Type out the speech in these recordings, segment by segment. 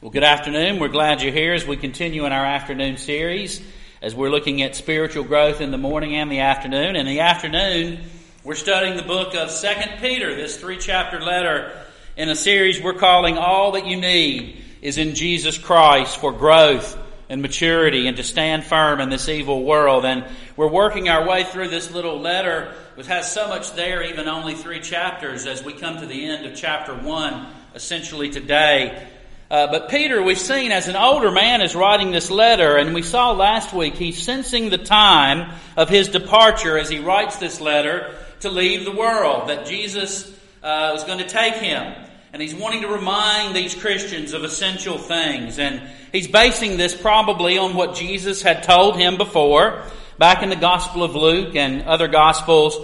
Well, good afternoon. We're glad you're here as we continue in our afternoon series, as we're looking at spiritual growth in the morning and the afternoon. In the afternoon, we're studying the book of 2 Peter, this 3-chapter letter in a series we're calling All That You Need is in Jesus Christ for Growth and Maturity and to Stand Firm in this Evil World. And we're working our way through this little letter, which has so much there, even only 3 chapters, as we come to the end of chapter 1, essentially today. But Peter, we've seen as an older man is writing this letter, and we saw last week he's sensing the time of his departure as he writes this letter to leave the world, that Jesus was going to take him. And he's wanting to remind these Christians of essential things. And he's basing this probably on what Jesus had told him before, back in the Gospel of Luke and other Gospels.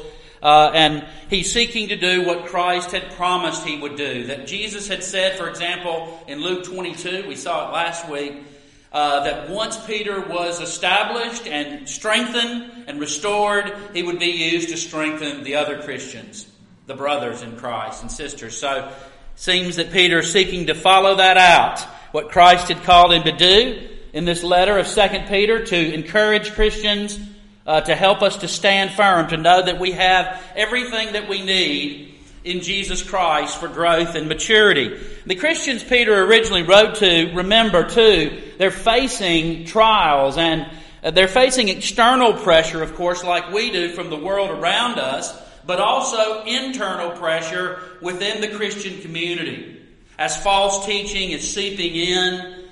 And he's seeking to do what Christ had promised he would do. That Jesus had said, for example, in Luke 22, we saw it last week, that once Peter was established and strengthened and restored, he would be used to strengthen the other Christians, the brothers in Christ and sisters. So it seems that Peter is seeking to follow that out, what Christ had called him to do in this letter of 2 Peter, to encourage Christians to help us to stand firm, to know that we have everything that we need in Jesus Christ for growth and maturity. The Christians Peter originally wrote to, remember too, they're facing trials and they're facing external pressure, of course, like we do from the world around us, but also internal pressure within the Christian community. As false teaching is seeping in,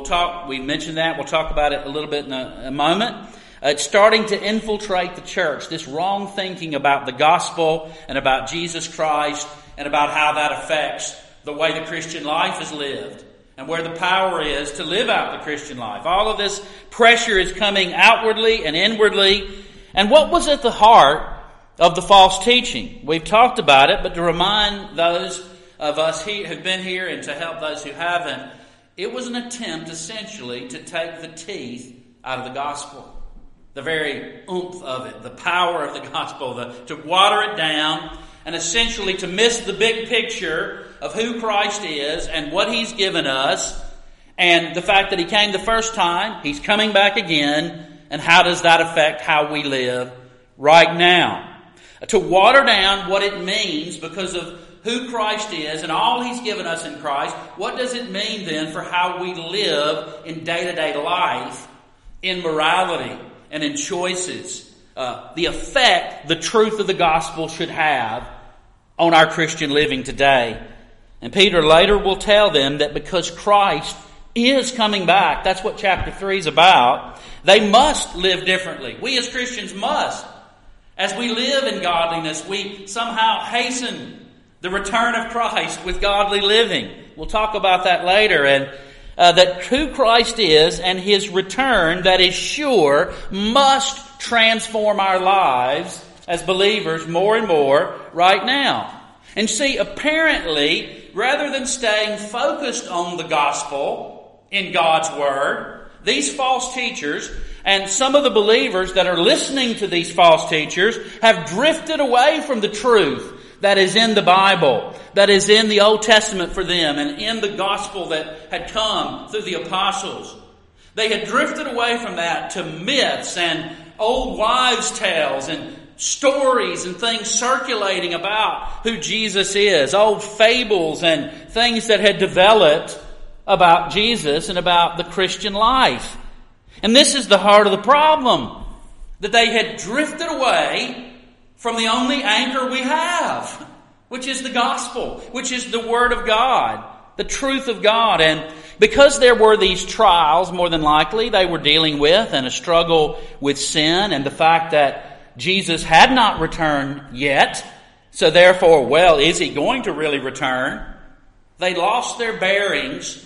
we mentioned that, we'll talk about it a little bit in a moment. It's starting to infiltrate the church, this wrong thinking about the gospel and about Jesus Christ and about how that affects the way the Christian life is lived and where the power is to live out the Christian life. All of this pressure is coming outwardly and inwardly. And what was at the heart of the false teaching? We've talked about it, but to remind those of us who've been here and to help those who haven't, it was an attempt essentially to take the teeth out of the gospel. The very oomph of it, the power of the gospel, to water it down and essentially to miss the big picture of who Christ is and what He's given us and the fact that He came the first time, He's coming back again, and how does that affect how we live right now. To water down what it means because of who Christ is and all He's given us in Christ, what does it mean then for how we live in day-to-day life, in morality, and in choices, the effect the truth of the gospel should have on our Christian living today. And Peter later will tell them that because Christ is coming back, that's what chapter 3 is about, they must live differently. We as Christians must. As we live in godliness, we somehow hasten the return of Christ with godly living. We'll talk about that later. And that who Christ is and His return that is sure must transform our lives as believers more and more right now. And see, apparently, rather than staying focused on the gospel in God's Word, these false teachers and some of the believers that are listening to these false teachers have drifted away from the truth that is in the Bible, that is in the Old Testament for them and in the gospel that had come through the apostles. They had drifted away from that to myths and old wives' tales and stories and things circulating about who Jesus is, old fables and things that had developed about Jesus and about the Christian life. And this is the heart of the problem, that they had drifted away from the only anchor we have, which is the gospel, which is the Word of God, the truth of God. And because there were these trials, more than likely, they were dealing with, and a struggle with sin and the fact that Jesus had not returned yet, so therefore, is He going to really return? They lost their bearings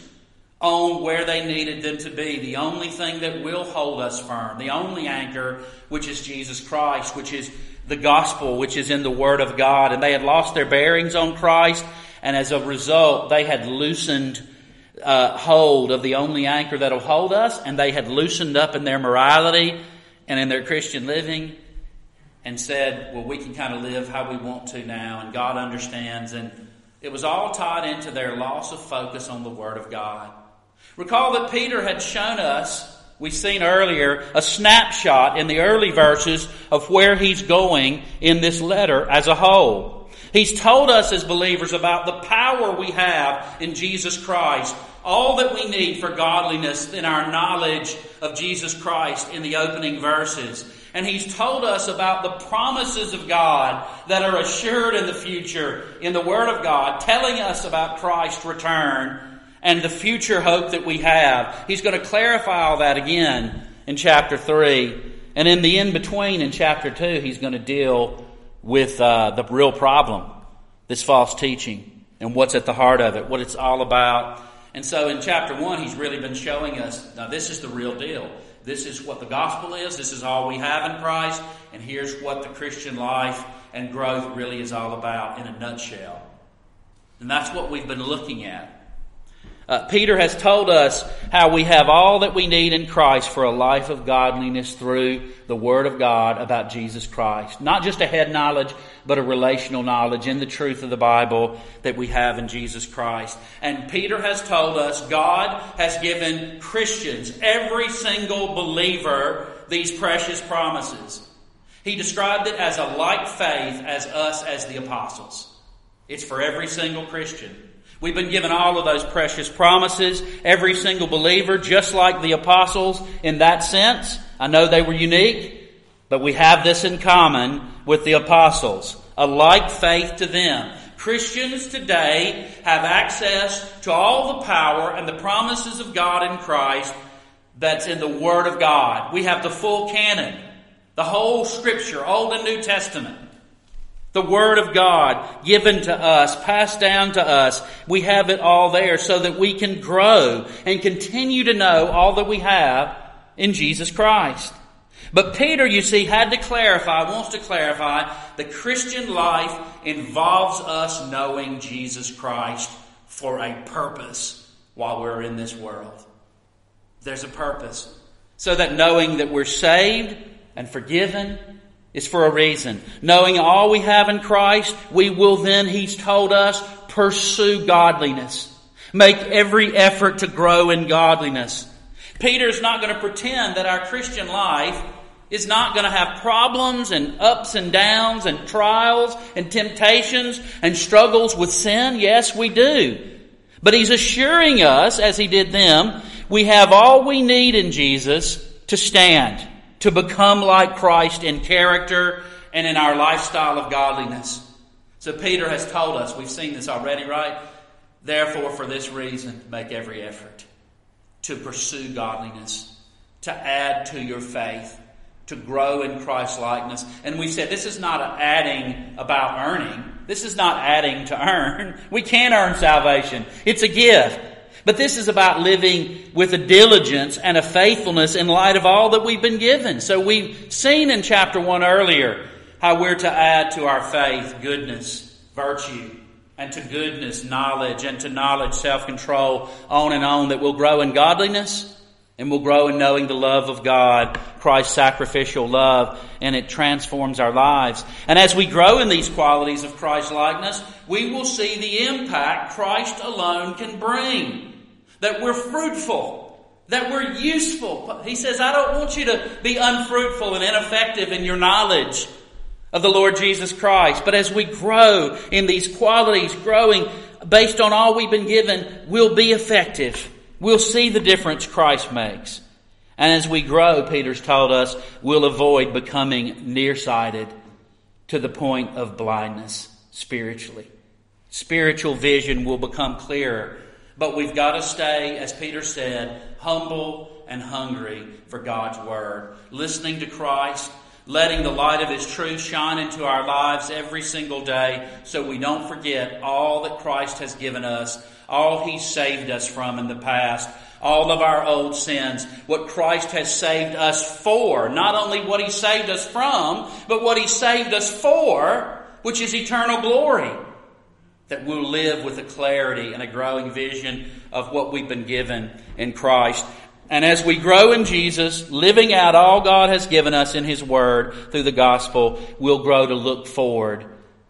on where they needed them to be. The only thing that will hold us firm, the only anchor, which is Jesus Christ, which is the gospel, which is in the Word of God. And they had lost their bearings on Christ, and as a result, they had loosened hold of the only anchor that will hold us, and they had loosened up in their morality and in their Christian living and said, we can kind of live how we want to now, and God understands. And it was all tied into their loss of focus on the Word of God. Recall that Peter had shown us, we've seen earlier, a snapshot in the early verses of where he's going in this letter as a whole. He's told us as believers about the power we have in Jesus Christ, all that we need for godliness in our knowledge of Jesus Christ in the opening verses. And he's told us about the promises of God that are assured in the future in the Word of God, telling us about Christ's return and the future hope that we have. He's going to clarify all that again in chapter 3. And in the in-between in chapter 2, he's going to deal with the real problem, this false teaching, and what's at the heart of it, what it's all about. And so in chapter 1, he's really been showing us, now this is the real deal. This is what the gospel is. This is all we have in Christ. And here's what the Christian life and growth really is all about in a nutshell. And that's what we've been looking at. Peter has told us how we have all that we need in Christ for a life of godliness through the Word of God about Jesus Christ. Not just a head knowledge, but a relational knowledge in the truth of the Bible that we have in Jesus Christ. And Peter has told us God has given Christians, every single believer, these precious promises. He described it as a like faith as us as the apostles. It's for every single Christian. We've been given all of those precious promises, every single believer, just like the apostles in that sense. I know they were unique, but we have this in common with the apostles, a like faith to them. Christians today have access to all the power and the promises of God in Christ that's in the Word of God. We have the full canon, the whole Scripture, Old and New Testament. The Word of God given to us, passed down to us. We have it all there so that we can grow and continue to know all that we have in Jesus Christ. But Peter, you see, wants to clarify, the Christian life involves us knowing Jesus Christ for a purpose while we're in this world. There's a purpose. So that knowing that we're saved and forgiven is for a reason. Knowing all we have in Christ, we will then, he's told us, pursue godliness. Make every effort to grow in godliness. Peter's not going to pretend that our Christian life is not going to have problems and ups and downs and trials and temptations and struggles with sin. Yes, we do. But he's assuring us, as he did them, we have all we need in Jesus to stand, to become like Christ in character and in our lifestyle of godliness. So Peter has told us, we've seen this already, right? Therefore, for this reason, make every effort to pursue godliness, to add to your faith, to grow in Christ's likeness. And we said this is not adding about earning. This is not adding to earn. We can't earn salvation. It's a gift. But this is about living with a diligence and a faithfulness in light of all that we've been given. So we've seen in chapter 1 earlier how we're to add to our faith goodness, virtue, and to goodness, knowledge, and to knowledge, self-control, on and on, that will grow in godliness and will grow in knowing the love of God, Christ's sacrificial love, and it transforms our lives. And as we grow in these qualities of Christ's likeness, we will see the impact Christ alone can bring. That we're fruitful, that we're useful. He says, I don't want you to be unfruitful and ineffective in your knowledge of the Lord Jesus Christ. But as we grow in these qualities, growing based on all we've been given, we'll be effective. We'll see the difference Christ makes. And as we grow, Peter's told us, we'll avoid becoming nearsighted to the point of blindness spiritually. Spiritual vision will become clearer. But we've got to stay, as Peter said, humble and hungry for God's Word. Listening to Christ, letting the light of His truth shine into our lives every single day so we don't forget all that Christ has given us, all He's saved us from in the past, all of our old sins, what Christ has saved us for. Not only what He saved us from, but what He saved us for, which is eternal glory. That we'll live with a clarity and a growing vision of what we've been given in Christ. And as we grow in Jesus, living out all God has given us in His Word through the gospel, we'll grow to look forward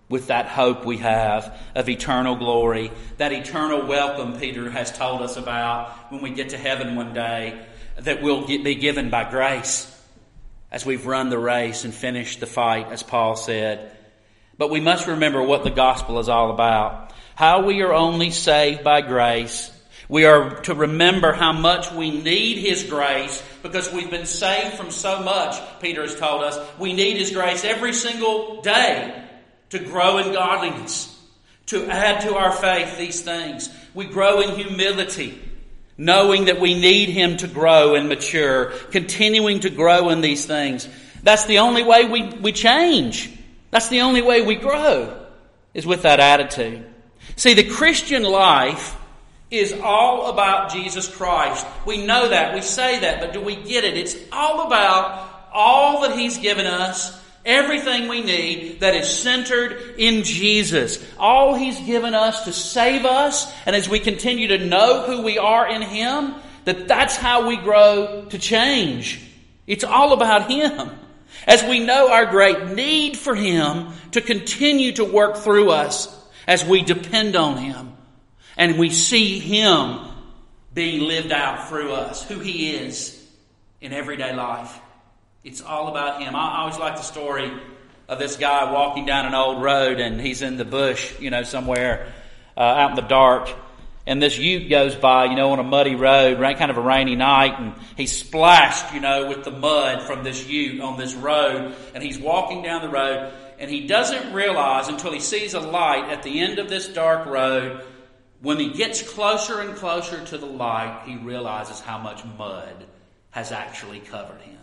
with that hope we have of eternal glory, that eternal welcome Peter has told us about when we get to heaven one day, that will be given by grace as we've run the race and finished the fight, as Paul said. But we must remember what the gospel is all about. How we are only saved by grace. We are to remember how much we need His grace because we've been saved from so much, Peter has told us. We need His grace every single day to grow in godliness, to add to our faith these things. We grow in humility, knowing that we need Him to grow and mature, continuing to grow in these things. That's the only way we change. That's the only way we grow, is with that attitude. See, the Christian life is all about Jesus Christ. We know that, we say that, but do we get it? It's all about all that He's given us, everything we need that is centered in Jesus. All He's given us to save us, and as we continue to know who we are in Him, that's how we grow to change. It's all about Him. As we know our great need for Him to continue to work through us as we depend on Him. And we see Him being lived out through us, who He is in everyday life. It's all about Him. I always like the story of this guy walking down an old road and he's in the bush, somewhere out in the dark. And this ute goes by, on a muddy road, kind of a rainy night, and he's splashed, with the mud from this ute on this road. And he's walking down the road and he doesn't realize until he sees a light at the end of this dark road. When he gets closer and closer to the light, he realizes how much mud has actually covered him.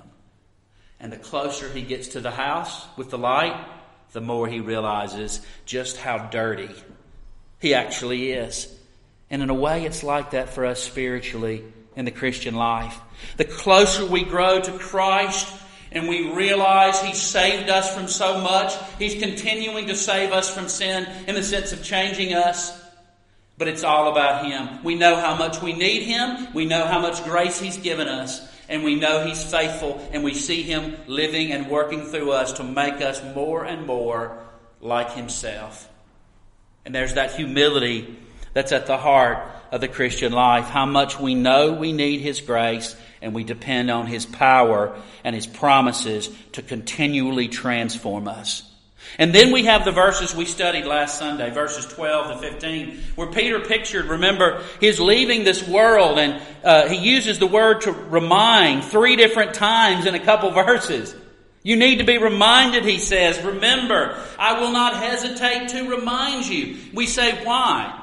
And the closer he gets to the house with the light, the more he realizes just how dirty he actually is. And in a way, it's like that for us spiritually in the Christian life. The closer we grow to Christ and we realize He saved us from so much, He's continuing to save us from sin in the sense of changing us. But it's all about Him. We know how much we need Him. We know how much grace He's given us. And we know He's faithful. And we see Him living and working through us to make us more and more like Himself. And there's that humility that's at the heart of the Christian life. How much we know we need His grace and we depend on His power and His promises to continually transform us. And then we have the verses we studied last Sunday, verses 12 to 15, where Peter pictured, remember, he's leaving this world, and he uses the word to remind 3 different times in a couple verses. You need to be reminded, he says. Remember, I will not hesitate to remind you. We say, why?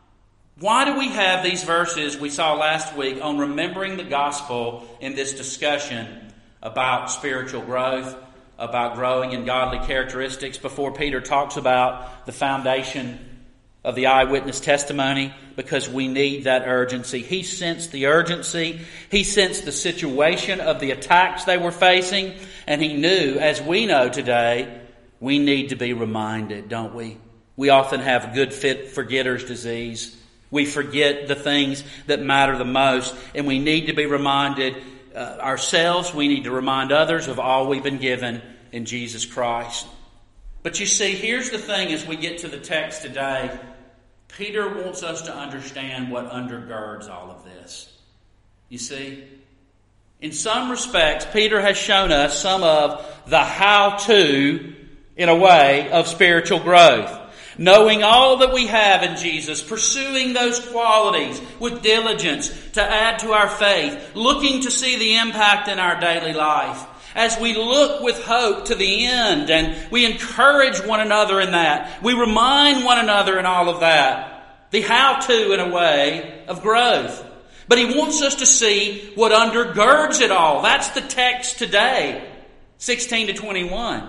Why do we have these verses we saw last week on remembering the gospel in this discussion about spiritual growth, about growing in godly characteristics, before Peter talks about the foundation of the eyewitness testimony? Because we need that urgency. He sensed the urgency. He sensed the situation of the attacks they were facing. And he knew, as we know today, we need to be reminded, don't we? We often have good forgetter's disease. We forget the things that matter the most. And we need to be reminded ourselves, we need to remind others of all we've been given in Jesus Christ. But you see, here's the thing as we get to the text today. Peter wants us to understand what undergirds all of this. You see, in some respects, Peter has shown us some of the how-to, in a way, of spiritual growth. Knowing all that we have in Jesus, pursuing those qualities with diligence to add to our faith, looking to see the impact in our daily life. As we look with hope to the end and we encourage one another in that, we remind one another in all of that. The how-to, in a way, of growth. But he wants us to see what undergirds it all. That's the text today, 16 to 21.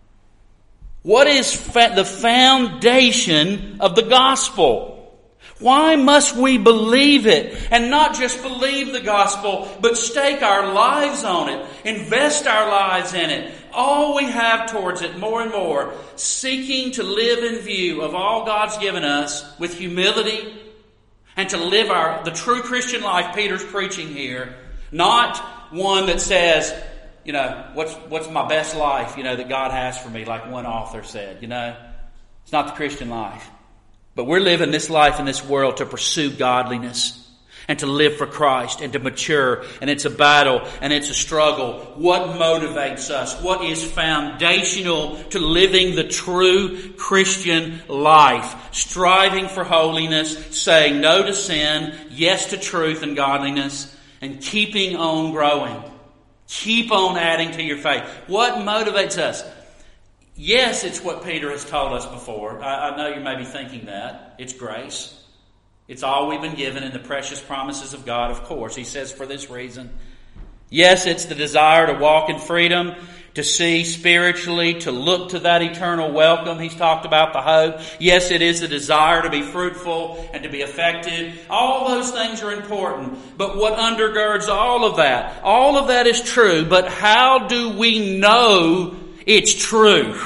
What is the foundation of the gospel? Why must we believe it? And not just believe the gospel, but stake our lives on it, invest our lives in it, all we have towards it more and more, seeking to live in view of all God's given us with humility and to live the true Christian life Peter's preaching here. Not one that says, what's my best life, that God has for me, like one author said, It's not the Christian life. But we're living this life in this world to pursue godliness and to live for Christ and to mature. And it's a battle and it's a struggle. What motivates us? What is foundational to living the true Christian life? Striving for holiness, saying no to sin, yes to truth and godliness, and keeping on growing. Keep on adding to your faith. What motivates us? Yes, it's what Peter has told us before. I know you may be thinking that. It's grace. It's all we've been given in the precious promises of God, of course. He says for this reason. Yes, it's the desire to walk in freedom, to see spiritually, to look to that eternal welcome. He's talked about the hope. Yes, it is the desire to be fruitful and to be effective. All those things are important. But what undergirds all of that is true. But how do we know it's true?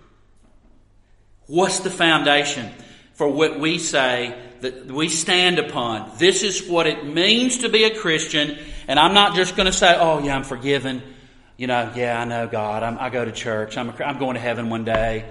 What's the foundation for what we say that we stand upon? This is what it means to be a Christian. And I'm not just going to say, oh yeah, I'm forgiven. I know God. I go to church. I'm going to heaven one day.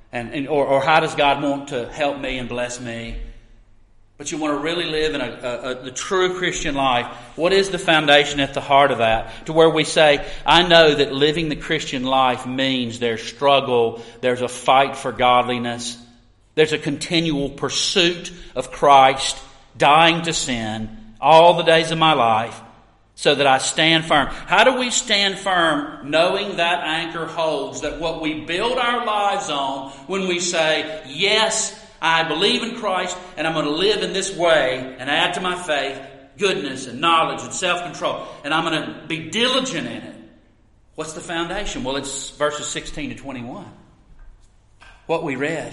Or how does God want to help me and bless me? But you want to really live in the true Christian life. What is the foundation at the heart of that? To where we say, I know that living the Christian life means there's struggle, there's a fight for godliness, there's a continual pursuit of Christ, dying to sin all the days of my life so that I stand firm. How do we stand firm knowing that anchor holds, that what we build our lives on when we say, yes, I believe in Christ and I'm going to live in this way and add to my faith goodness and knowledge and self-control, and I'm going to be diligent in it. What's the foundation? Well, it's verses 16 to 21. What we read.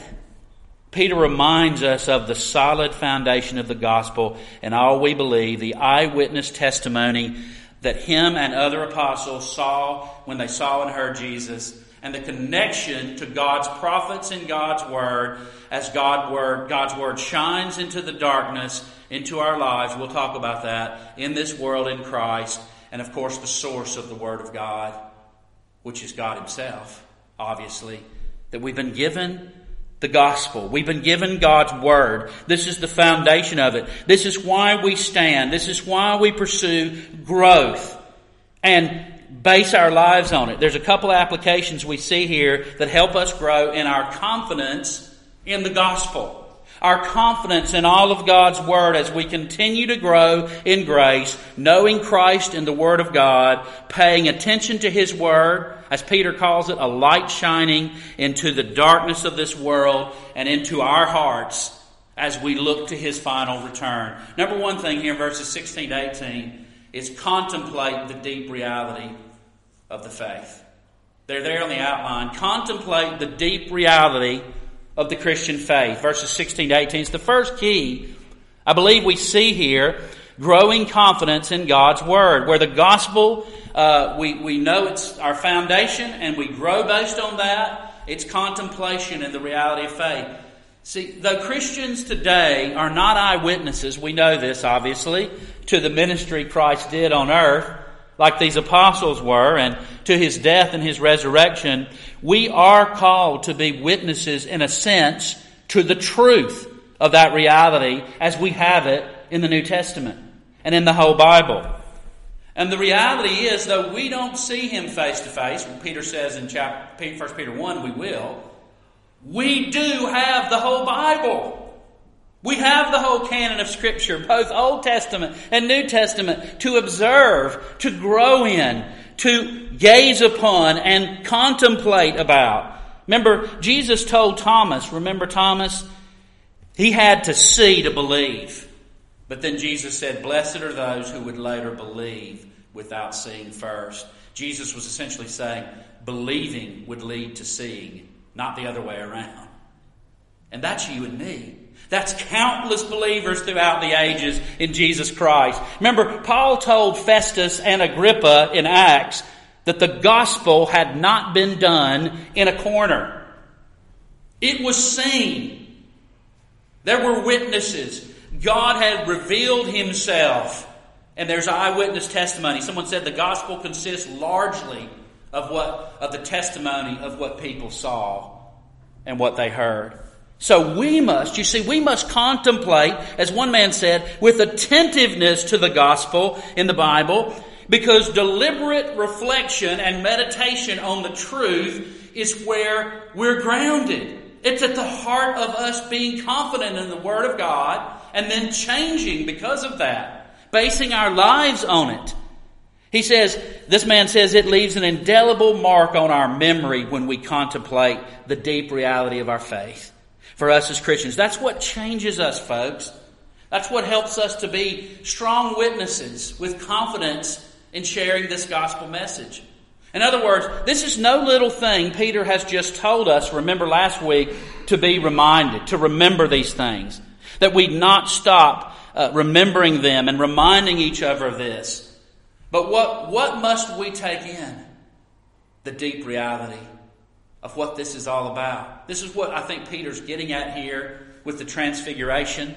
Peter reminds us of the solid foundation of the gospel and all we believe, the eyewitness testimony that him and other apostles saw when they saw and heard Jesus, and the connection to God's prophets and God's Word as God's Word shines into the darkness, into our lives. We'll talk about that in this world in Christ. And of course the source of the Word of God, which is God Himself, obviously. That we've been given the gospel. We've been given God's Word. This is the foundation of it. This is why we stand. This is why we pursue growth and base our lives on it. There's a couple of applications we see here that help us grow in our confidence in the gospel. Our confidence in all of God's Word as we continue to grow in grace, knowing Christ and the Word of God, paying attention to His Word, as Peter calls it, a light shining into the darkness of this world and into our hearts as we look to His final return. Number one thing here in verses 16 to 18 is contemplate the deep reality of the faith. They're there on the outline. Contemplate the deep reality of the Christian faith. Verses 16 to 18 is the first key, I believe we see here, growing confidence in God's Word, where the gospel, we know it's our foundation and we grow based on that. It's contemplation in the reality of faith. See, though Christians today are not eyewitnesses, we know this obviously, to the ministry Christ did on earth, like these apostles were, and to His death and His resurrection, we are called to be witnesses, in a sense, to the truth of that reality as we have it in the New Testament and in the whole Bible. And the reality is, though we don't see Him face to face, Peter says in 1 Peter 1, we will, we do have the whole Bible. We have the whole canon of Scripture, both Old Testament and New Testament, to observe, to grow in, to gaze upon and contemplate about. Remember, Jesus told Thomas, remember Thomas? He had to see to believe. But then Jesus said, blessed are those who would later believe without seeing first. Jesus was essentially saying, believing would lead to seeing, not the other way around. And that's you and me. That's countless believers throughout the ages in Jesus Christ. Remember, Paul told Festus and Agrippa in Acts that the gospel had not been done in a corner. It was seen. There were witnesses. God had revealed Himself. And there's eyewitness testimony. Someone said the gospel consists largely of the testimony of what people saw and what they heard. So we must contemplate, as one man said, with attentiveness to the gospel in the Bible, because deliberate reflection and meditation on the truth is where we're grounded. It's at the heart of us being confident in the Word of God and then changing because of that, basing our lives on it. This man says, it leaves an indelible mark on our memory when we contemplate the deep reality of our faith. For us as Christians, that's what changes us, folks. That's what helps us to be strong witnesses with confidence in sharing this gospel message. In other words, this is no little thing Peter has just told us, remember last week, to be reminded, to remember these things. That we not stop remembering them and reminding each other of this. But what must we take in? The deep reality of what this is all about. This is what I think Peter's getting at here with the transfiguration.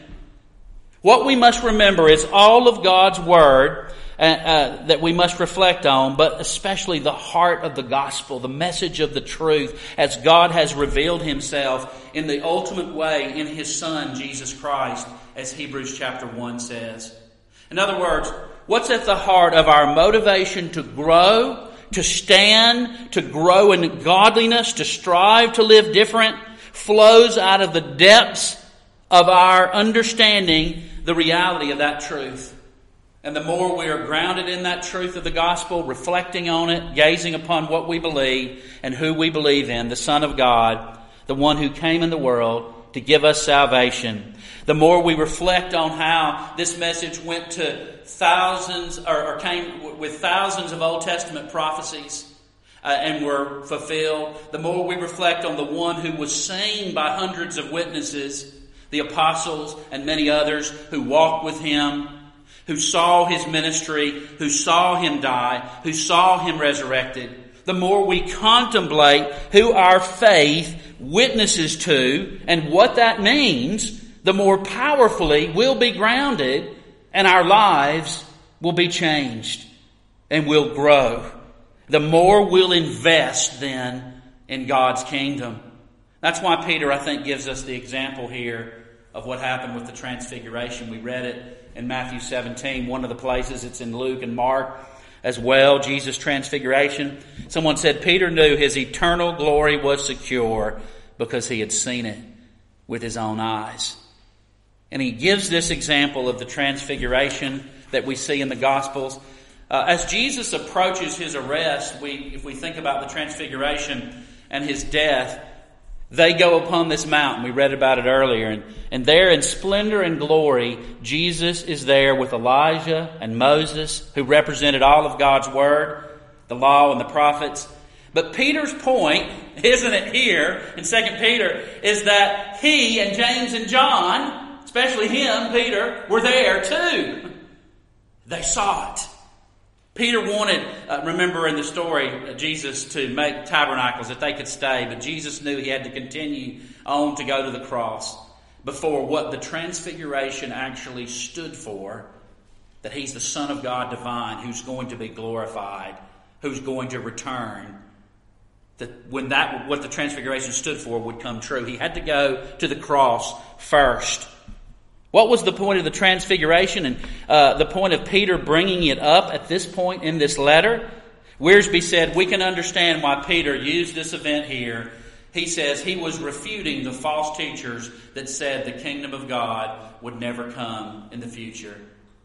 What we must remember is all of God's Word that we must reflect on, but especially the heart of the gospel, the message of the truth, as God has revealed Himself in the ultimate way in His Son, Jesus Christ, as Hebrews chapter 1 says. In other words, what's at the heart of our motivation to grow, to stand, to grow in godliness, to strive to live different, flows out of the depths of our understanding the reality of that truth. And the more we are grounded in that truth of the gospel, reflecting on it, gazing upon what we believe and who we believe in, the Son of God, the one who came in the world to give us salvation, the more we reflect on how this message went to thousands, or came with thousands of Old Testament prophecies and were fulfilled, the more we reflect on the one who was seen by hundreds of witnesses, the apostles and many others who walked with Him, who saw His ministry, who saw Him die, who saw Him resurrected. The more we contemplate who our faith witnesses to and what that means, the more powerfully we'll be grounded and our lives will be changed and will grow. The more we'll invest then in God's kingdom. That's why Peter, I think, gives us the example here of what happened with the transfiguration. We read it in Matthew 17, one of the places. It's in Luke and Mark as well, Jesus' transfiguration. Someone said Peter knew his eternal glory was secure because he had seen it with his own eyes. And he gives this example of the transfiguration that we see in the Gospels. As Jesus approaches His arrest, if we think about the transfiguration and His death, they go upon this mountain. We read about it earlier. And there in splendor and glory, Jesus is there with Elijah and Moses, who represented all of God's Word, the law and the prophets. But Peter's point, isn't it here in 2 Peter, is that he and James and John, especially him, Peter, were there too. They saw it. Peter wanted, remember in the story, Jesus to make tabernacles that they could stay, but Jesus knew he had to continue on to go to the cross before what the transfiguration actually stood for, that He's the Son of God divine who's going to be glorified, who's going to return. That when what the transfiguration stood for would come true, He had to go to the cross first. What was the point of the transfiguration and the point of Peter bringing it up at this point in this letter? Wiersbe said we can understand why Peter used this event here. He says he was refuting the false teachers that said the kingdom of God would never come in the future.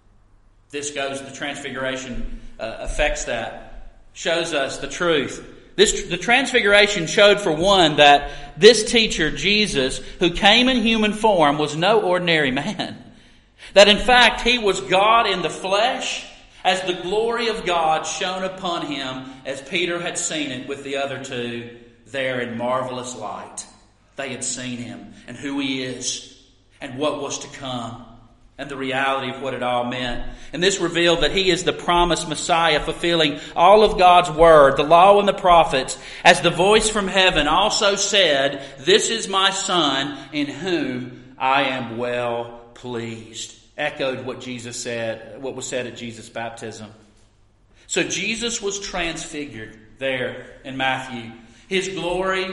The transfiguration affects that, shows us the truth. The transfiguration showed, for one, that this teacher, Jesus, who came in human form, was no ordinary man. That in fact, He was God in the flesh, as the glory of God shone upon Him, as Peter had seen it with the other two there in marvelous light. They had seen Him and who He is and what was to come, and the reality of what it all meant. And this revealed that He is the promised Messiah, fulfilling all of God's Word, the law and the prophets, as the voice from heaven also said, "This is my Son, in whom I am well pleased." Echoed what Jesus said, what was said at Jesus' baptism. So Jesus was transfigured there in Matthew. His glory,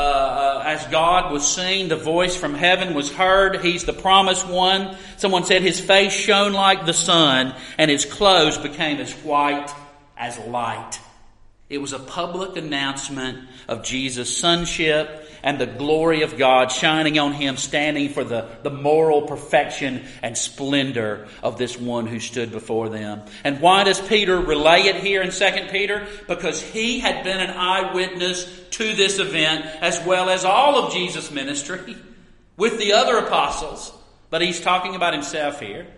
as God was seen, the voice from heaven was heard. He's the promised one. Someone said his face shone like the sun, and his clothes became as white as light. It was a public announcement of Jesus' sonship and the glory of God shining on him, standing for the moral perfection and splendor of this one who stood before them. And why does Peter relay it here in 2 Peter? Because he had been an eyewitness to this event, as well as all of Jesus' ministry with the other apostles. But he's talking about himself here.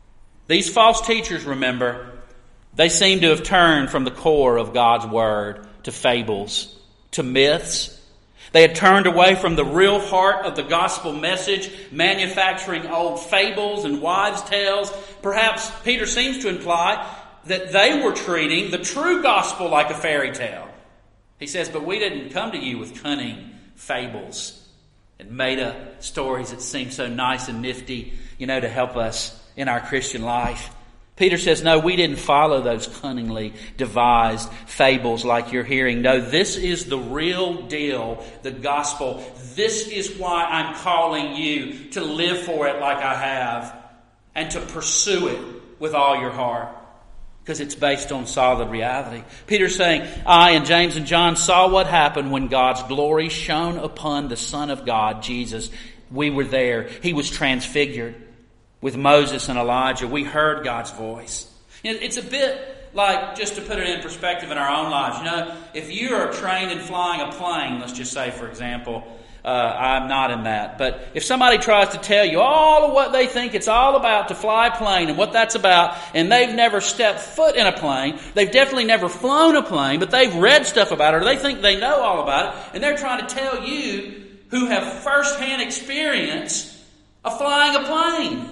These false teachers, remember, they seem to have turned from the core of God's Word to fables, to myths. They had turned away from the real heart of the gospel message, manufacturing old fables and wives' tales. Perhaps Peter seems to imply that they were treating the true gospel like a fairy tale. He says, but we didn't come to you with cunning fables and made-up stories that seem so nice and nifty, to help us in our Christian life. Peter says, no, we didn't follow those cunningly devised fables like you're hearing. No, this is the real deal, the gospel. This is why I'm calling you to live for it like I have and to pursue it with all your heart, because it's based on solid reality. Peter's saying, I and James and John saw what happened when God's glory shone upon the Son of God, Jesus. We were there. He was transfigured. With Moses and Elijah, we heard God's voice. It's a bit like, just to put it in perspective in our own lives, if you are trained in flying a plane, let's just say, for example, I'm not in that, but if somebody tries to tell you all of what they think it's all about to fly a plane and what that's about, and they've never stepped foot in a plane, they've definitely never flown a plane, but they've read stuff about it, or they think they know all about it, and they're trying to tell you, who have first-hand experience of flying a plane.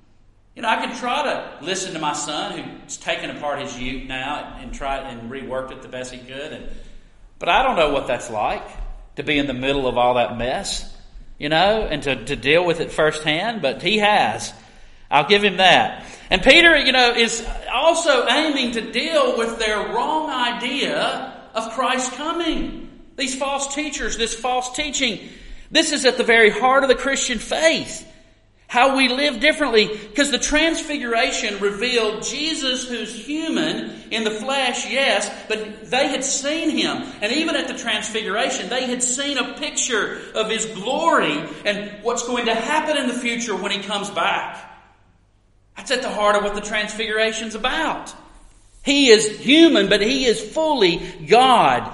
I can try to listen to my son who's taken apart his ute now and tried and reworked it the best he could. But I don't know what that's like to be in the middle of all that mess, and to deal with it firsthand. But he has. I'll give him that. And Peter, is also aiming to deal with their wrong idea of Christ's coming. These false teachers, this false teaching, this is at the very heart of the Christian faith. How we live differently, because the transfiguration revealed Jesus, who's human in the flesh, yes, but they had seen him. And even at the transfiguration, they had seen a picture of his glory and what's going to happen in the future when he comes back. That's at the heart of what the transfiguration's about. He is human, but he is fully God.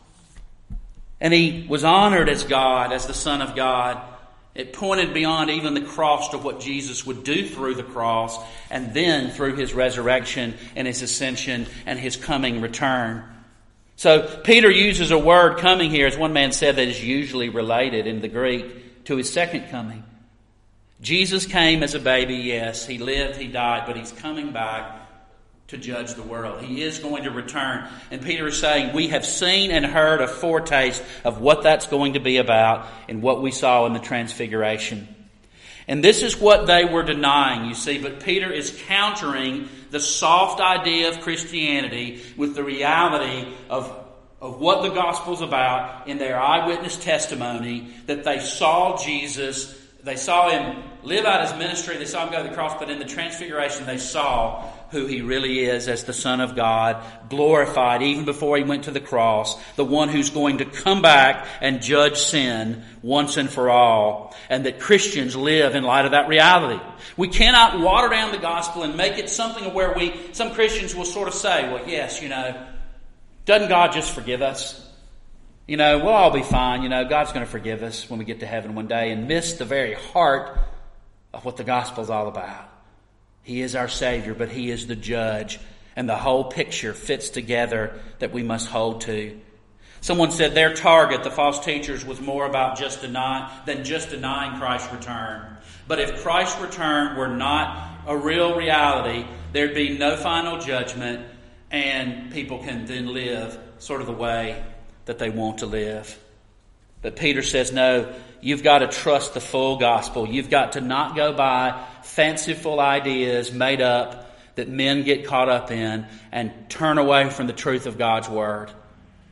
And he was honored as God, as the Son of God. It pointed beyond even the cross to what Jesus would do through the cross, and then through his resurrection and his ascension and his coming return. So Peter uses a word, coming, here, as one man said, that is usually related in the Greek to his second coming. Jesus came as a baby, yes. He lived, he died, but he's coming back to judge the world. He is going to return. And Peter is saying, we have seen and heard a foretaste of what that's going to be about in what we saw in the transfiguration. And this is what they were denying, you see. But Peter is countering the soft idea of Christianity with the reality of what the gospel's about in their eyewitness testimony, that they saw Jesus. They saw him live out his ministry. They saw him go to the cross. But in the transfiguration, they saw who he really is as the Son of God, glorified even before he went to the cross, the one who's going to come back and judge sin once and for all, and that Christians live in light of that reality. We cannot water down the gospel and make it something where some Christians will sort of say, well, yes, doesn't God just forgive us? We'll all be fine. God's going to forgive us when we get to heaven one day, and miss the very heart of what the gospel's all about. He is our Savior, but he is the judge, and the whole picture fits together that we must hold to. Someone said their target, the false teachers, was more about just denying Christ's return. But if Christ's return were not a real reality, there'd be no final judgment, and people can then live sort of the way that they want to live. But Peter says, no, you've got to trust the full gospel. You've got to not go by fanciful ideas made up that men get caught up in and turn away from the truth of God's Word.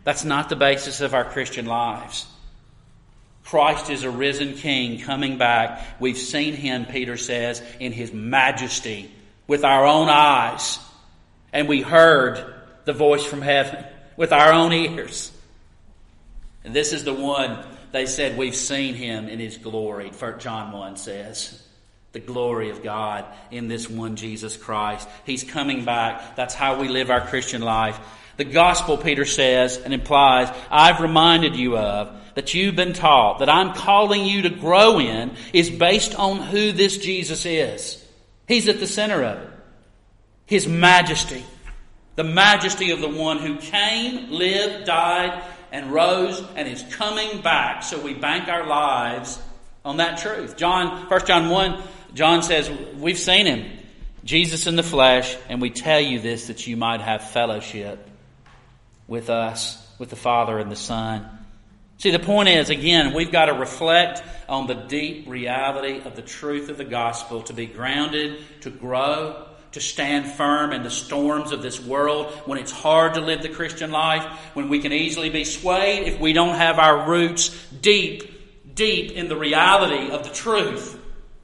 That's not the basis of our Christian lives. Christ is a risen King coming back. We've seen Him, Peter says, in His majesty with our own eyes. And we heard the voice from heaven with our own ears. And this is the one they said we've seen Him in His glory. John 1 says, the glory of God in this one Jesus Christ. He's coming back. That's how we live our Christian life. The gospel, Peter says and implies, I've reminded you of, that you've been taught, that I'm calling you to grow in, is based on who this Jesus is. He's at the center of it. His majesty. The majesty of the one who came, lived, died, and rose, and is coming back. So we bank our lives on that truth. 1 John 1, John says, we've seen Him, Jesus in the flesh, and we tell you this that you might have fellowship with us, with the Father and the Son. See, the point is, again, we've got to reflect on the deep reality of the truth of the gospel to be grounded, to grow, to stand firm in the storms of this world when it's hard to live the Christian life, when we can easily be swayed if we don't have our roots deep in the reality of the truth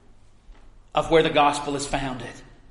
of where the gospel is founded,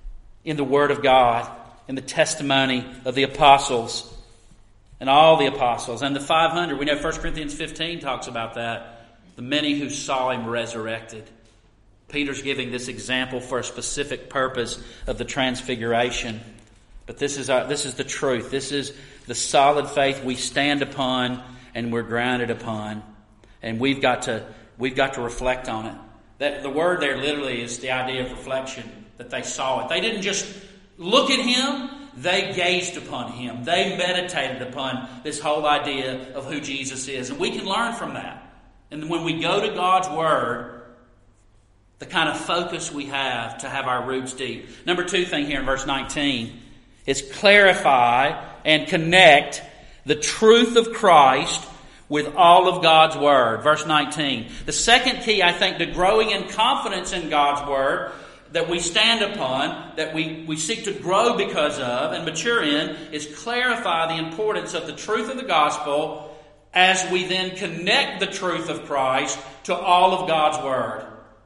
in the Word of God, in the testimony of the apostles, and all the apostles, and the 500. We know 1 Corinthians 15 talks about that. The many who saw Him resurrected. Peter's giving this example for a specific purpose of the transfiguration. But this is the truth. This is the solid faith we stand upon and we're grounded upon. And we've got to reflect on it. That the word there literally is the idea of reflection, that they saw it. They didn't just look at Him. They gazed upon Him. They meditated upon this whole idea of who Jesus is. And we can learn from that. And when we go to God's Word, the kind of focus we have to have our roots deep. Number 2 thing here in verse 19 is clarify and connect the truth of Christ with all of God's Word. Verse 19. The second key, I think, to growing in confidence in God's Word that we stand upon, that we seek to grow because of and mature in, is clarify the importance of the truth of the gospel as we then connect the truth of Christ to all of God's Word.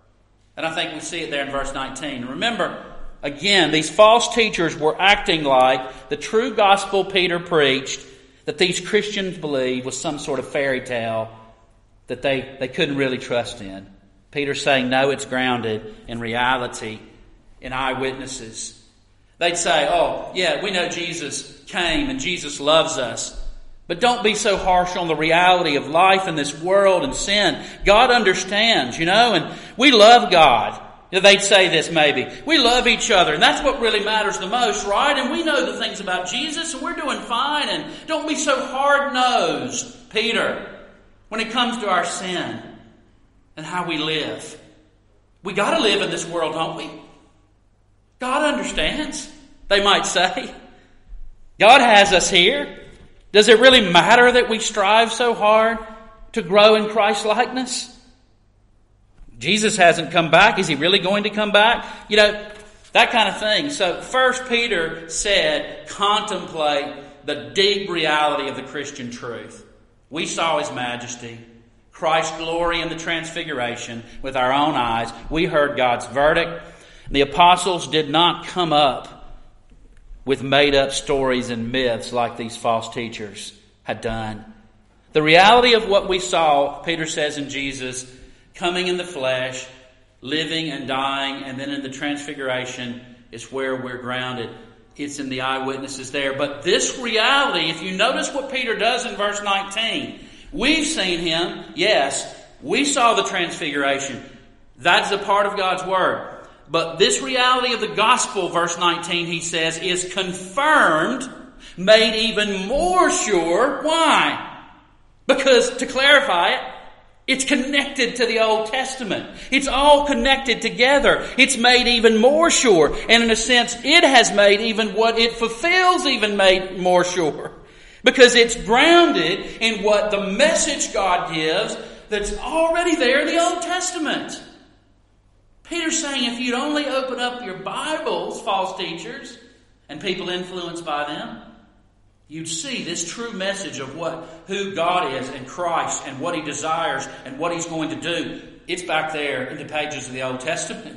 And I think we see it there in verse 19. Remember, again, these false teachers were acting like the true gospel Peter preached that these Christians believed was some sort of fairy tale that they couldn't really trust in. Peter's saying, no, it's grounded in reality, in eyewitnesses. They'd say, oh, yeah, we know Jesus came and Jesus loves us. But don't be so harsh on the reality of life in this world and sin. God understands, and we love God. They'd say this maybe. We love each other, and that's what really matters the most, right? And we know the things about Jesus, and we're doing fine. And don't be so hard-nosed, Peter, when it comes to our sin and how we live. We got to live in this world, don't we? God understands, they might say. God has us here. Does it really matter that we strive so hard to grow in Christ-likeness? Jesus hasn't come back. Is He really going to come back? That kind of thing. So 1 Peter said, contemplate the deep reality of the Christian truth. We saw His majesty, Christ's glory in the transfiguration with our own eyes. We heard God's verdict. The apostles did not come up with made-up stories and myths like these false teachers had done. The reality of what we saw, Peter says, in Jesus coming in the flesh, living and dying, and then in the transfiguration is where we're grounded. It's in the eyewitnesses there. But this reality, if you notice what Peter does in verse 19, we've seen Him, yes, we saw the transfiguration. That's a part of God's Word. But this reality of the gospel, verse 19, he says, is confirmed, made even more sure. Why? Because, to clarify it, it's connected to the Old Testament. It's all connected together. It's made even more sure. And in a sense, it has made even what it fulfills even made more sure. Because it's grounded in what the message God gives that's already there in the Old Testament. Peter's saying if you'd only open up your Bibles, false teachers, and people influenced by them, you'd see this true message of who God is and Christ and what He desires and what He's going to do. It's back there in the pages of the Old Testament.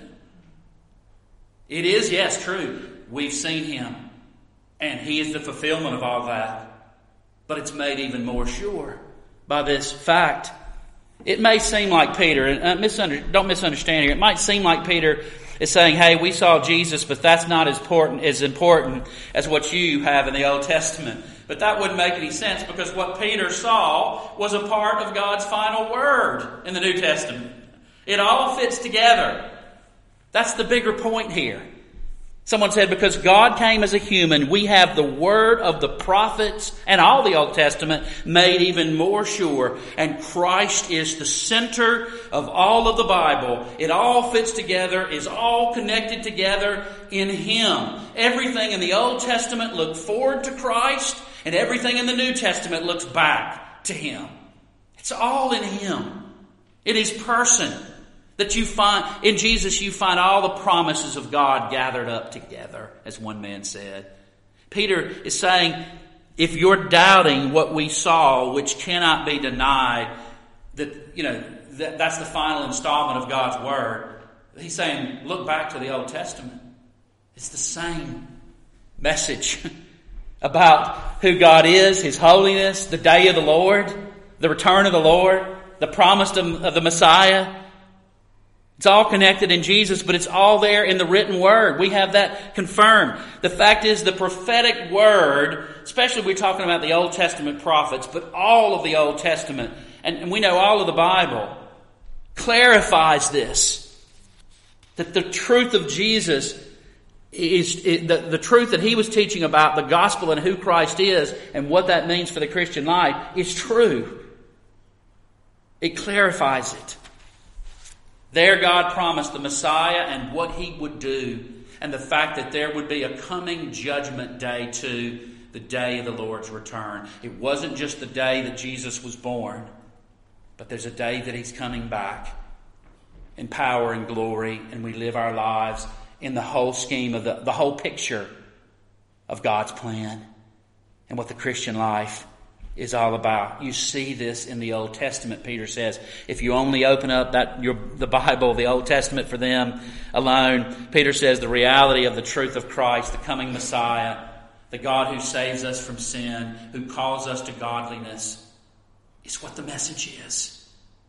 It is, yes, true. We've seen Him, and He is the fulfillment of all that. But it's made even more sure by this fact. It may seem like Peter, and don't misunderstand here, it might seem like Peter is saying, hey, we saw Jesus, but that's not as important as what you have in the Old Testament. But that wouldn't make any sense, because what Peter saw was a part of God's final word in the New Testament. It all fits together. That's the bigger point here. Someone said, because God came as a human, we have the word of the prophets and all the Old Testament made even more sure. And Christ is the center of all of the Bible. It all fits together, is all connected together in Him. Everything in the Old Testament looked forward to Christ, and everything in the New Testament looks back to Him. It's all in Him. In His person. That you find, in Jesus you find all the promises of God gathered up together, as one man said. Peter is saying, if you're doubting what we saw, which cannot be denied, that's the final installment of God's Word. He's saying, look back to the Old Testament. It's the same message about who God is, His holiness, the day of the Lord, the return of the Lord, the promise of the Messiah. It's all connected in Jesus, but it's all there in the written word. We have that confirmed. The fact is, the prophetic word, especially we're talking about the Old Testament prophets, but all of the Old Testament, and we know all of the Bible, clarifies this. That the truth of Jesus is the truth that He was teaching about the gospel and who Christ is and what that means for the Christian life is true. It clarifies it. There God promised the Messiah and what He would do, and the fact that there would be a coming judgment day too, the day of the Lord's return. It wasn't just the day that Jesus was born, but there's a day that He's coming back in power and glory, and we live our lives in the whole scheme of the whole picture of God's plan and what the Christian life is all about. You see this in the Old Testament, Peter says. If you only open up the Bible, the Old Testament for them alone, Peter says the reality of the truth of Christ, the coming Messiah, the God who saves us from sin, who calls us to godliness, is what the message is.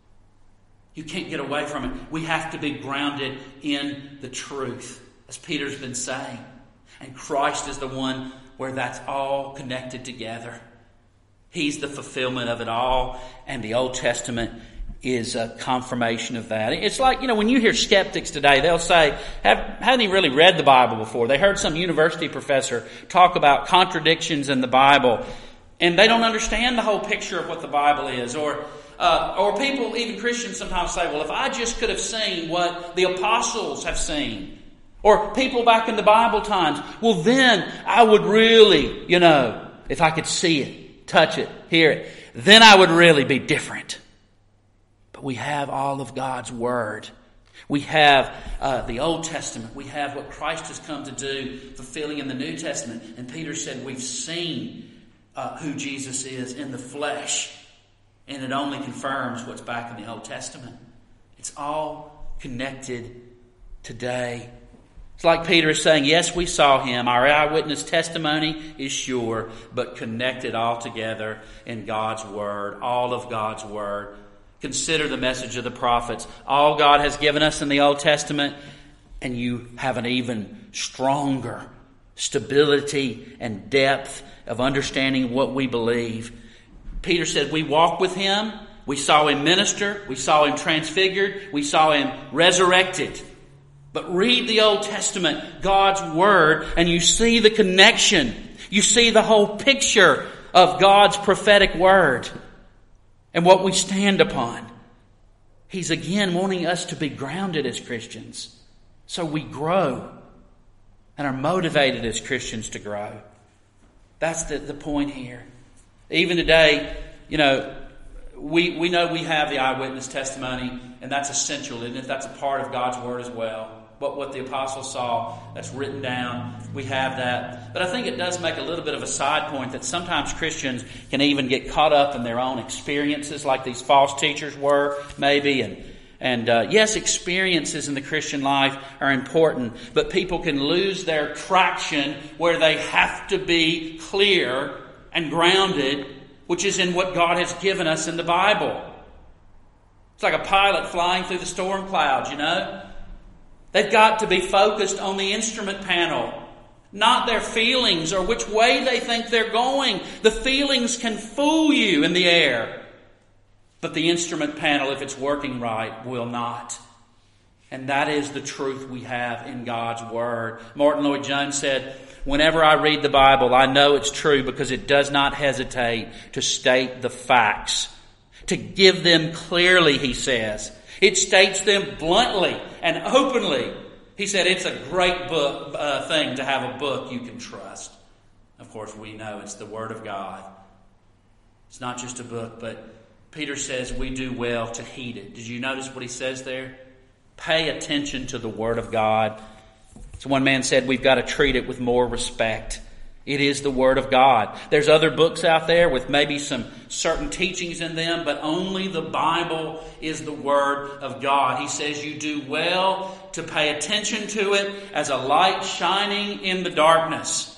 You can't get away from it. We have to be grounded in the truth, as Peter's been saying. And Christ is the one where that's all connected together. He's the fulfillment of it all, and the Old Testament is a confirmation of that. It's like, when you hear skeptics today, they'll say, haven't you really read the Bible before? They heard some university professor talk about contradictions in the Bible, and they don't understand the whole picture of what the Bible is. Or people, even Christians, sometimes say, well, if I just could have seen what the apostles have seen, or people back in the Bible times, well, then I would really, if I could see it, touch it, hear it, then I would really be different. But we have all of God's Word. We have the Old Testament. We have what Christ has come to do, fulfilling in the New Testament. And Peter said we've seen who Jesus is in the flesh. And it only confirms what's back in the Old Testament. It's all connected today. It's like Peter is saying, yes, we saw Him. Our eyewitness testimony is sure, but connected all together in God's Word, all of God's Word. Consider the message of the prophets. All God has given us in the Old Testament, and you have an even stronger stability and depth of understanding what we believe. Peter said we walked with Him, we saw Him minister, we saw Him transfigured, we saw Him resurrected. But read the Old Testament, God's Word, and you see the connection. You see the whole picture of God's prophetic Word and what we stand upon. He's again wanting us to be grounded as Christians so we grow and are motivated as Christians to grow. That's the point here. Even today, we know we have the eyewitness testimony, and that's essential, isn't it? That's a part of God's Word as well. what the apostles saw, that's written down. We have that. But I think it does make a little bit of a side point that sometimes Christians can even get caught up in their own experiences, like these false teachers were, maybe. And yes, experiences in the Christian life are important, but people can lose their traction where they have to be clear and grounded, which is in what God has given us in the Bible. It's like a pilot flying through the storm clouds, you know. They've got to be focused on the instrument panel, not their feelings or which way they think they're going. The feelings can fool you in the air, but the instrument panel, if it's working right, will not. And that is the truth we have in God's Word. Martin Lloyd-Jones said, "Whenever I read the Bible, I know it's true because it does not hesitate to state the facts. To give them clearly," he says. It states them bluntly and openly. He said it's a great thing to have a book you can trust. Of course, we know it's the Word of God. It's not just a book, but Peter says we do well to heed it. Did you notice what he says there? Pay attention to the Word of God. So one man said we've got to treat it with more respect. It is the Word of God. There's other books out there with maybe some certain teachings in them, but only the Bible is the Word of God. He says you do well to pay attention to it as a light shining in the darkness.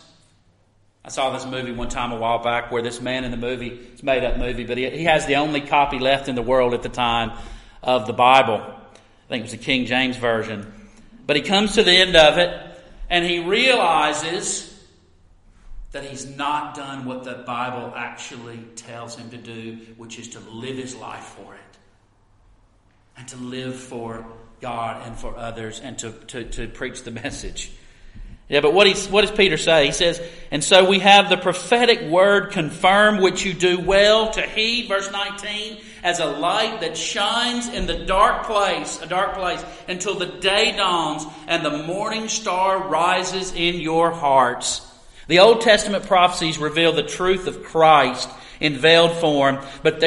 I saw this movie one time a while back where this man in the movie, it's a made-up movie, but he has the only copy left in the world at the time of the Bible. I think it was the King James Version. But he comes to the end of it and he realizes that he's not done what the Bible actually tells him to do, which is to live his life for it. And to live for God and for others and to preach the message. Yeah, but what does Peter say? He says, "And so we have the prophetic word confirmed, which you do well to heed," verse 19, "as a light that shines in the dark place, until the day dawns and the morning star rises in your hearts." The Old Testament prophecies reveal the truth of Christ in veiled form, but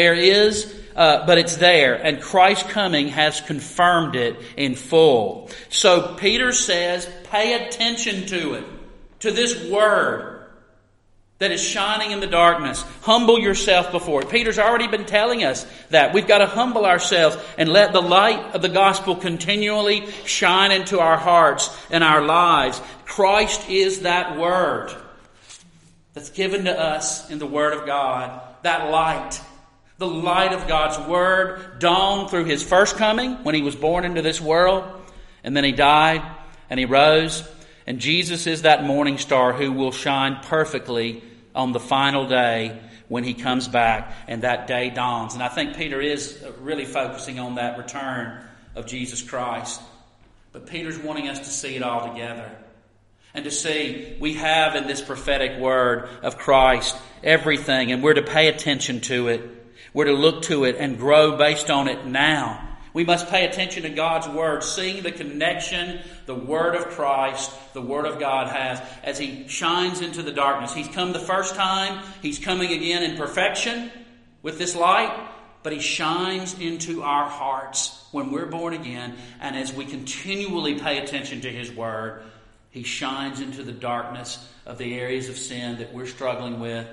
it's there, and Christ's coming has confirmed it in full. So Peter says, pay attention to it, to this word that is shining in the darkness. Humble yourself before it. Peter's already been telling us that. We've got to humble ourselves and let the light of the gospel continually shine into our hearts and our lives. Christ is that word that's given to us in the Word of God. That light. The light of God's Word dawned through His first coming when He was born into this world. And then He died and He rose. And Jesus is that morning star who will shine perfectly on the final day when He comes back and that day dawns. And I think Peter is really focusing on that return of Jesus Christ. But Peter's wanting us to see it all together. And to see we have in this prophetic word of Christ everything, and we're to pay attention to it. We're to look to it and grow based on it now. We must pay attention to God's Word, seeing the connection the Word of Christ, the Word of God has as He shines into the darkness. He's come the first time. He's coming again in perfection with this light, but He shines into our hearts when we're born again. And as we continually pay attention to His Word, He shines into the darkness of the areas of sin that we're struggling with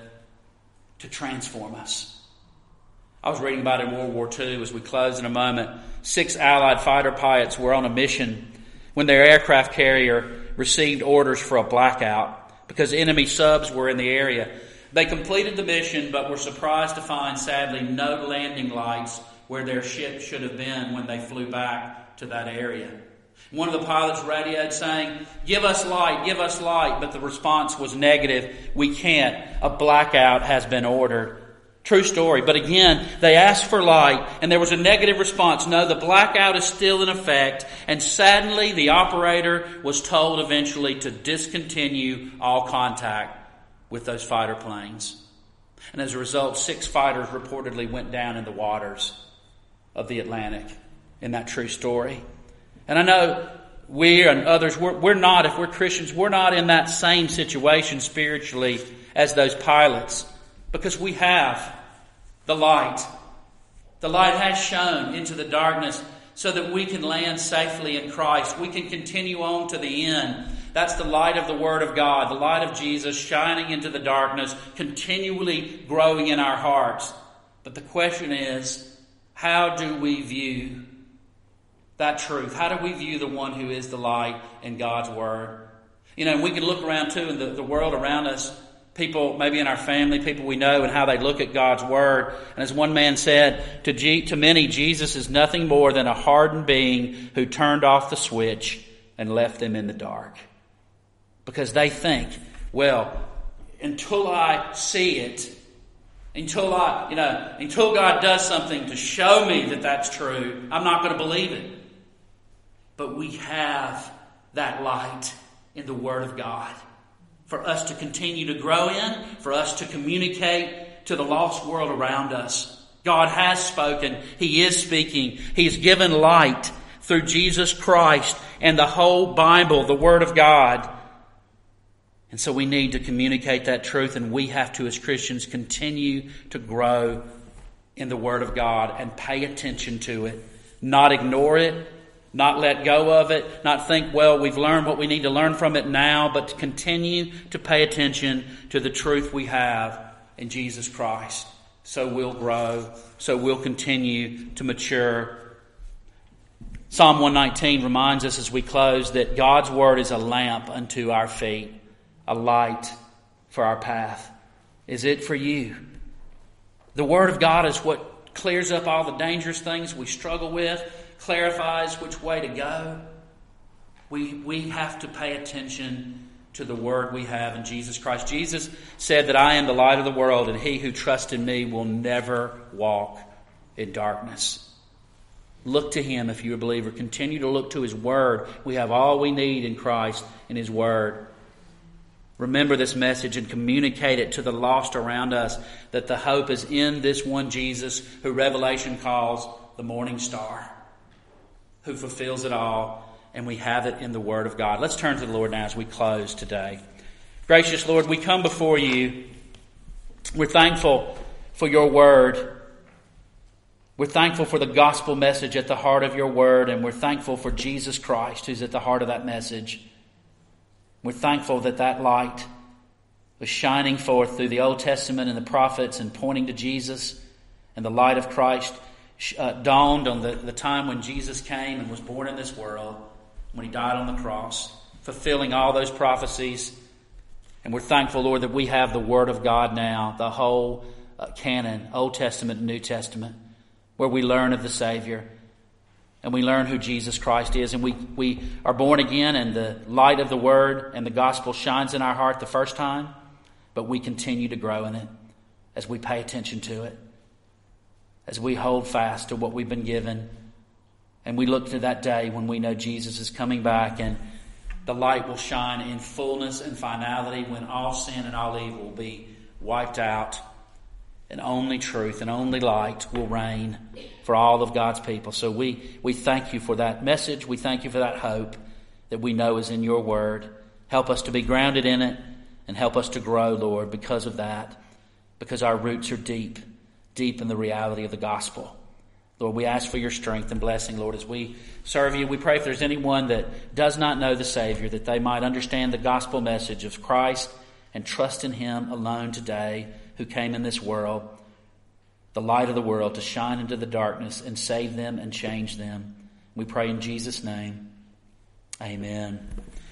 to transform us. I was reading about in World War II, as we close in a moment, 6 Allied fighter pilots were on a mission when their aircraft carrier received orders for a blackout because enemy subs were in the area. They completed the mission but were surprised to find, sadly, no landing lights where their ship should have been when they flew back to that area. One of the pilots radioed saying, give us light, but the response was negative. We can't. A blackout has been ordered. True story. But again, they asked for light, and there was a negative response. No, the blackout is still in effect, and sadly, the operator was told eventually to discontinue all contact with those fighter planes. And as a result, 6 fighters reportedly went down in the waters of the Atlantic in that true story. And I know we and others, we're not, if we're Christians, we're not in that same situation spiritually as those pilots, because we have the light. The light has shone into the darkness so that we can land safely in Christ. We can continue on to the end. That's the light of the Word of God, the light of Jesus shining into the darkness, continually growing in our hearts. But the question is, how do we view that truth? How do we view the one who is the light in God's Word? You know, we can look around too in the world around us, people maybe in our family, people we know, and how they look at God's Word. And as one man said, to many, Jesus is nothing more than a hardened being who turned off the switch and left them in the dark. Because they think, well, until I see it, until God does something to show me that that's true, I'm not going to believe it. But we have that light in the Word of God for us to continue to grow in, for us to communicate to the lost world around us. God has spoken. He is speaking. He's given light through Jesus Christ and the whole Bible, the Word of God. And so we need to communicate that truth, and we have to, as Christians, continue to grow in the Word of God and pay attention to it, not ignore it, not let go of it, not think, well, we've learned what we need to learn from it now, but to continue to pay attention to the truth we have in Jesus Christ. So we'll grow, so we'll continue to mature. Psalm 119 reminds us as we close that God's Word is a lamp unto our feet, a light for our path. Is it for you? The Word of God is what clears up all the dangerous things we struggle with, clarifies which way to go. We have to pay attention to the Word we have in Jesus Christ. Jesus said that I am the light of the world, and he who trusts in me will never walk in darkness. Look to Him if you're a believer. Continue to look to His Word. We have all we need in Christ in His Word. Remember this message and communicate it to the lost around us, that the hope is in this one Jesus who Revelation calls the morning star, who fulfills it all, and we have it in the Word of God. Let's turn to the Lord now as we close today. Gracious Lord, we come before you. We're thankful for your Word. We're thankful for the gospel message at the heart of your Word, and we're thankful for Jesus Christ who's at the heart of that message. We're thankful that that light was shining forth through the Old Testament and the prophets and pointing to Jesus, and the light of Christ dawned on the time when Jesus came and was born in this world, when He died on the cross, fulfilling all those prophecies. And we're thankful, Lord, that we have the Word of God now, the whole canon, Old Testament and New Testament, where we learn of the Savior and we learn who Jesus Christ is, and we are born again, and the light of the Word and the gospel shines in our heart the first time, but we continue to grow in it as we pay attention to it, as we hold fast to what we've been given, and we look to that day when we know Jesus is coming back, and the light will shine in fullness and finality, when all sin and all evil will be wiped out, and only truth and only light will reign for all of God's people. So we thank you for that message. We thank you for that hope that we know is in your Word. Help us to be grounded in it, and help us to grow, Lord, because of that, because our roots are deep in the reality of the gospel. Lord, we ask for your strength and blessing, Lord, as we serve you. We pray if there's anyone that does not know the Savior, that they might understand the gospel message of Christ and trust in Him alone today, who came in this world, the light of the world, to shine into the darkness and save them and change them. We pray in Jesus' name. Amen.